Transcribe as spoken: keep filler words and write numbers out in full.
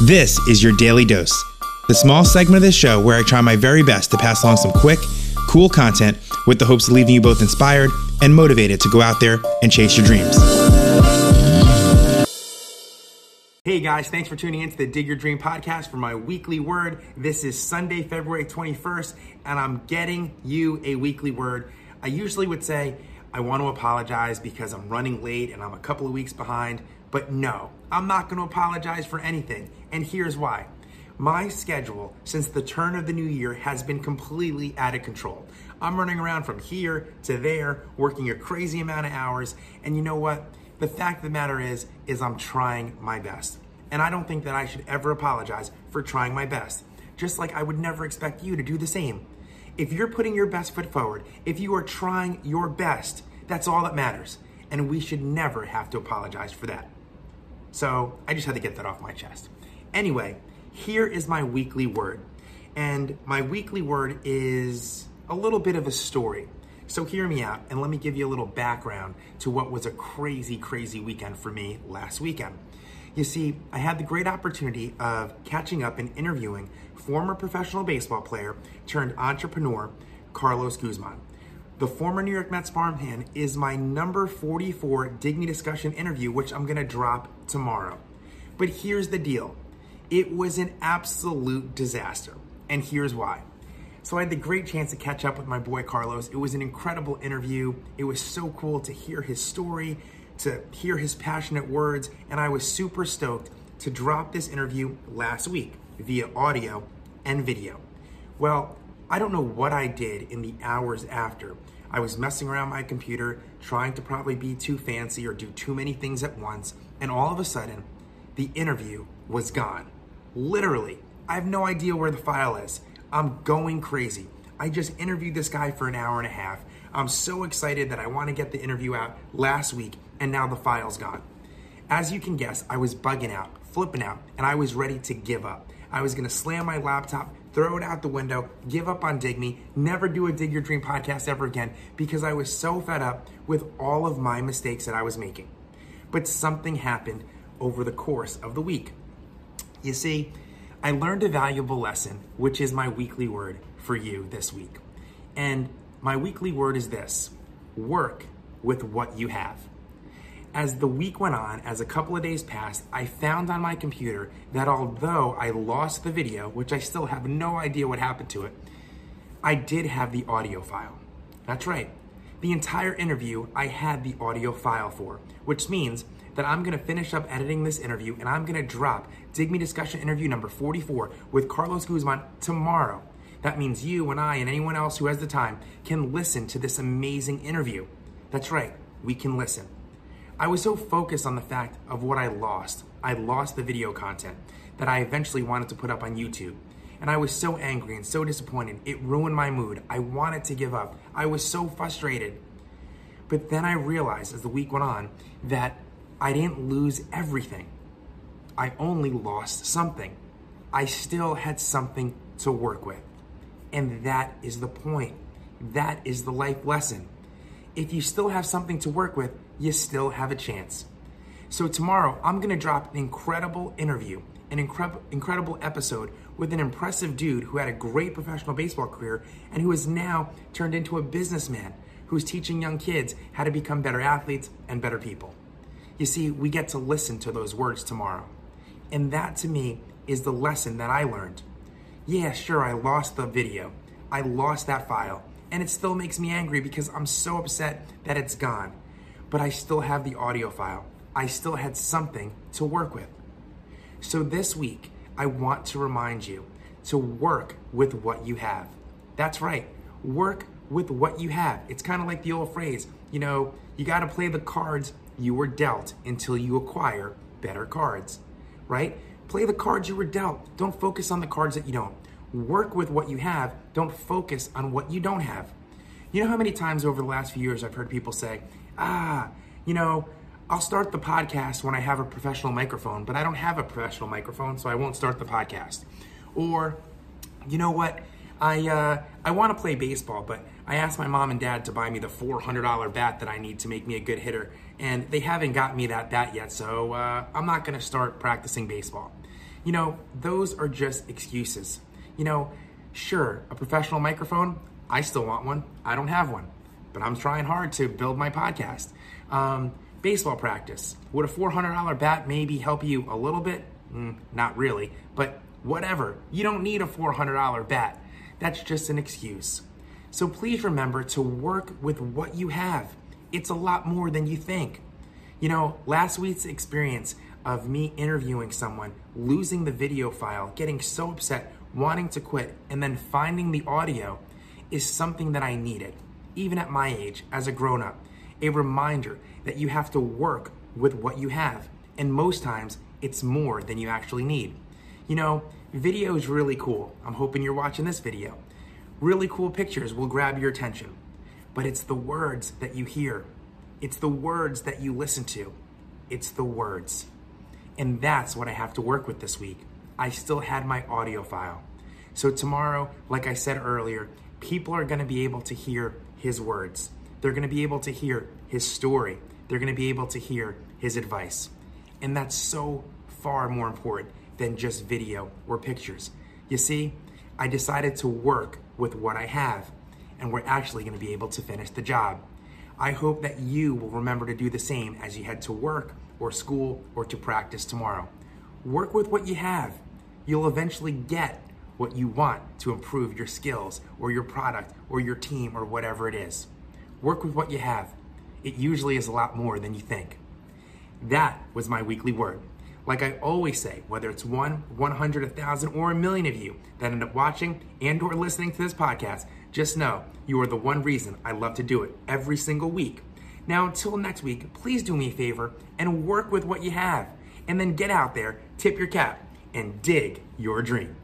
This is your Daily Dose, the small segment of this show where I try my very best to pass along some quick, cool content with the hopes of leaving you both inspired and motivated to go out there and chase your dreams. Hey guys, thanks for tuning in to the Dig Your Dream podcast for my weekly word. This is Sunday, February twenty-first, and I'm getting you a weekly word. I usually would say I want to apologize because I'm running late and I'm a couple of weeks behind, but no, I'm not going to apologize for anything, and here's why. My schedule since the turn of the new year has been completely out of control. I'm running around from here to there, working a crazy amount of hours, and you know what? The fact of the matter is, is I'm trying my best. And I don't think that I should ever apologize for trying my best, just like I would never expect you to do the same. If you're putting your best foot forward, if you are trying your best, that's all that matters. And we should never have to apologize for that. So I just had to get that off my chest. Anyway, here is my weekly word. And my weekly word is a little bit of a story. So hear me out and let me give you a little background to what was a crazy, crazy weekend for me last weekend. You see, I had the great opportunity of catching up and interviewing former professional baseball player turned entrepreneur, Carlos Guzman. The former New York Mets farmhand is my number forty-four Dig Me Discussion interview, which I'm gonna drop tomorrow. But here's the deal. It was an absolute disaster, and here's why. So I had the great chance to catch up with my boy Carlos. It was an incredible interview. It was so cool to hear his story, to hear his passionate words, and I was super stoked to drop this interview last week via audio and video. Well, I don't know what I did in the hours after. I was messing around my computer, trying to probably be too fancy or do too many things at once, and all of a sudden, the interview was gone. Literally, I have no idea where the file is. I'm going crazy. I just interviewed this guy for an hour and a half. I'm so excited that I want to get the interview out last week, and now the file's gone. As you can guess, I was bugging out, flipping out, and I was ready to give up. I was gonna slam my laptop, throw it out the window, give up on Dig Me, never do a Dig Your Dream podcast ever again because I was so fed up with all of my mistakes that I was making. But something happened over the course of the week. You see, I learned a valuable lesson, which is my weekly word for you this week. And my weekly word is this: work with what you have. As the week went on, as a couple of days passed, I found on my computer that although I lost the video, which I still have no idea what happened to it, I did have the audio file. That's right. The entire interview I had the audio file for, which means that I'm gonna finish up editing this interview and I'm gonna drop Dig Me Discussion interview number forty-four with Carlos Guzman tomorrow. That means you and I and anyone else who has the time can listen to this amazing interview. That's right, we can listen. I was so focused on the fact of what I lost. I lost the video content that I eventually wanted to put up on YouTube. And I was so angry and so disappointed. It ruined my mood. I wanted to give up. I was so frustrated. But then I realized as the week went on that I didn't lose everything. I only lost something. I still had something to work with. And that is the point. That is the life lesson. If you still have something to work with, you still have a chance. So tomorrow, I'm gonna drop an incredible interview, an incredible incredible episode with an impressive dude who had a great professional baseball career and who has now turned into a businessman who's teaching young kids how to become better athletes and better people. You see, we get to listen to those words tomorrow. And that to me is the lesson that I learned. Yeah, sure, I lost the video. I lost that file. And it still makes me angry because I'm so upset that it's gone. But I still have the audio file. I still had something to work with. So this week, I want to remind you to work with what you have. That's right, work with what you have. It's kind of like the old phrase, you know, you gotta play the cards you were dealt until you acquire better cards, right? Play the cards you were dealt. Don't focus on the cards that you don't. Work with what you have. Don't focus on what you don't have. You know how many times over the last few years I've heard people say, ah, you know, I'll start the podcast when I have a professional microphone, but I don't have a professional microphone, so I won't start the podcast. Or, you know what, I uh, I want to play baseball, but I asked my mom and dad to buy me the four hundred dollar bat that I need to make me a good hitter, and they haven't got me that bat yet, so uh, I'm not going to start practicing baseball. You know, those are just excuses. You know, sure, a professional microphone, I still want one. I don't have one, but I'm trying hard to build my podcast. Um, baseball practice. Would a four hundred dollars bat maybe help you a little bit? Mm, not really, but whatever. You don't need a four hundred dollars bat. That's just an excuse. So please remember to work with what you have. It's a lot more than you think. You know, last week's experience of me interviewing someone, losing the video file, getting so upset, wanting to quit, and then finding the audio is something that I needed, even at my age, as a grown-up. A reminder that you have to work with what you have. And most times, it's more than you actually need. You know, video is really cool. I'm hoping you're watching this video. Really cool pictures will grab your attention. But it's the words that you hear. It's the words that you listen to. It's the words. And that's what I have to work with this week. I still had my audio file. So tomorrow, like I said earlier, people are gonna be able to hear his words. They're gonna be able to hear his story. They're gonna be able to hear his advice. And that's so far more important than just video or pictures. You see, I decided to work with what I have, and we're actually gonna be able to finish the job. I hope that you will remember to do the same as you head to work or school or to practice tomorrow. Work with what you have. You'll eventually get what you want to improve your skills or your product or your team or whatever it is. Work with what you have. It usually is a lot more than you think. That was my weekly word. Like I always say, whether it's one, one hundred, a thousand, or a million of you that end up watching and or listening to this podcast, just know you are the one reason I love to do it every single week. Now, until next week, please do me a favor and work with what you have. And then get out there, tip your cap, and dig your dream.